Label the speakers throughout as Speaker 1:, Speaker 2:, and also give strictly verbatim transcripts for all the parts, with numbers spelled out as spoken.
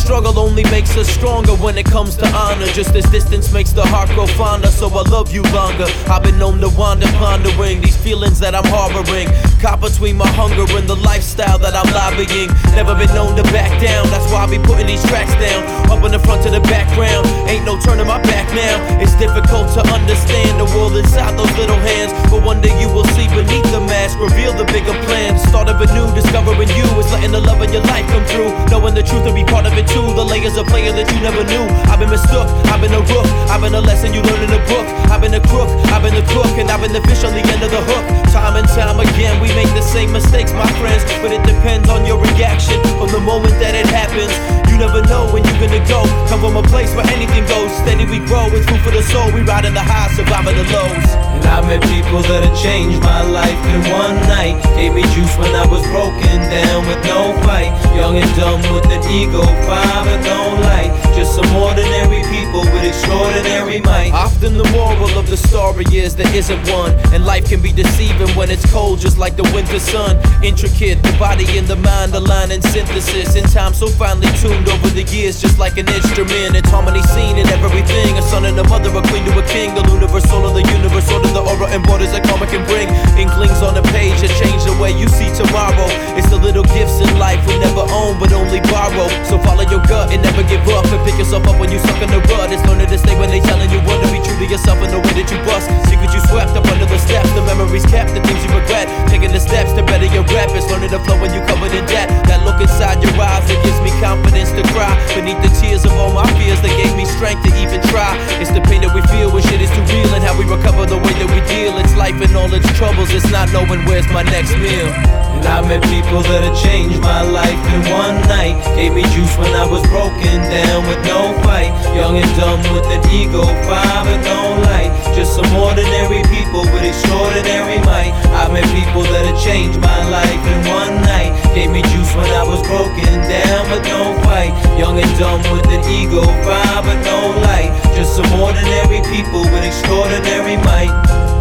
Speaker 1: struggle only makes us stronger when it comes to honor. Just as distance makes the heart grow fonder, so I love you longer. I've been known to wander, pondering these feelings that I'm harboring. Caught between my hunger and the lifestyle that I'm lobbying. Never been known to back down, that's why I be putting these tracks down. Up in the front to the background, ain't no turning my back now. It's difficult to understand the world inside those little hands, but one day you will see beneath the mask, reveal the bigger plan. Start of a new, discovering you is letting the love in your life come through. Knowing the truth and be part of it too. The layers of player that you never knew. I've been mistook, I've been a rook, I've been a lesson you learn in a book. I've been a crook, I've been the cook, and I've been the fish on the end of the hook. Time and time again, we make the same mistakes, my friends, but it depends on your reaction from the moment that it happens. You never know when you're gonna go. Come from a place where anything goes. Steady we grow, it's food for the soul. We ride in the highs, surviving the lows.
Speaker 2: And I met people that have changed my life in one night. Gave me juice when I was broken down with no fight. Young and dumb with an ego, five and no light. Just some ordinary people with extraordinary might.
Speaker 1: Often the moral of the story is there isn't one, and life can be deceiving when it's cold, just like the winter sun. Intricate, the body and the mind align in synthesis. In time so finely tuned over the years, just like an instrument. It's harmony seen in everything. A son and a mother, a queen to a king. The universe, soul of the universe, order the aura and borders that karma can bring. Inklings on the page that change the way you see tomorrow. It's the little gifts in life we never own but only borrow. So follow your gut and never give up, and pick yourself up when you suck in the rut. It's learning to stay when they telling you what, to be true to yourself in the way that you bust. Secrets you swept up under the steps, the memories kept, the things you regret. Taking the steps to better your rap. It's learning to flow when you covered in debt. That look inside your eyes that gives me confidence to cry beneath the tears of all my fears that gave me strength to even try. It's the pain that we feel when shit is too real, and how we recover the way that we deal. It's life and all its troubles. It's not knowing where's my next meal.
Speaker 2: And I met people that have changed my life in one night. Gave me juice when I was broken down with no fight. Young and dumb with an ego, five and no light. Just some ordinary people with extraordinary might. I met people that have changed my life in one night. Gave me juice when I was broken down with no fight. Young and dumb with an ego, five and no light. Just some ordinary people with extraordinary might.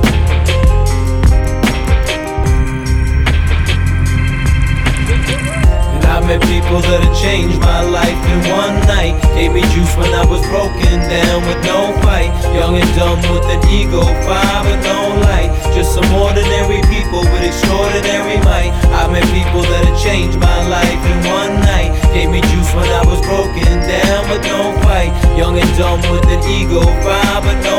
Speaker 2: I met people that have changed my life in one night. Gave me juice when I was broken down with no fight. Young and dumb with an ego, five and no light. Just some ordinary people with extraordinary might. I met people that have changed my life in one night. Gave me juice when I was broken down with no fight. Young and dumb with an ego, five and no